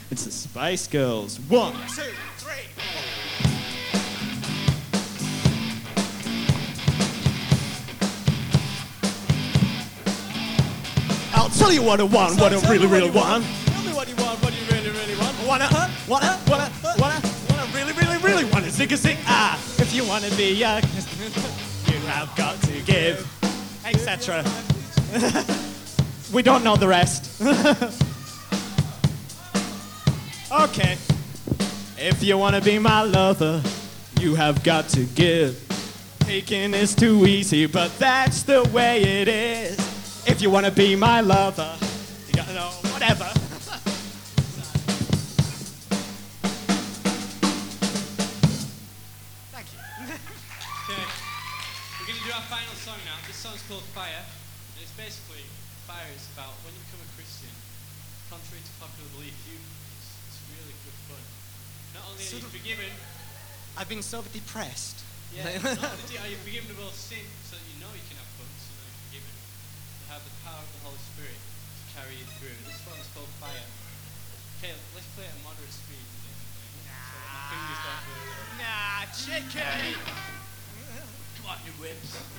It's the Spice Girls. 1, 2, 3. I'll tell you what I want, what I really, really want. Tell me what you want, what you really, really want. Wanna really, really, really want to zig a zig. If you wanna be young, you have got to give, etc. We don't know the rest. Okay. If you wanna be my lover, you have got to give. Taking is too easy, but that's the way it is. If you wanna be my lover, you gotta know whatever. Thank you. Okay, we're going to do our final song now. This song's called Fire, and it's basically, fire is about when you become a Christian, contrary to popular belief, it's really good fun. Not only are you forgiven, I've been so depressed. not only are you forgiven of all sin, so that you know you can have fun, so that you're forgiven, you have the power of the Holy Spirit to carry you through. This one's called Fire. Okay, let's play at a moderate speed. So my fingers don't go. Nah, chicken! Come on, you whips.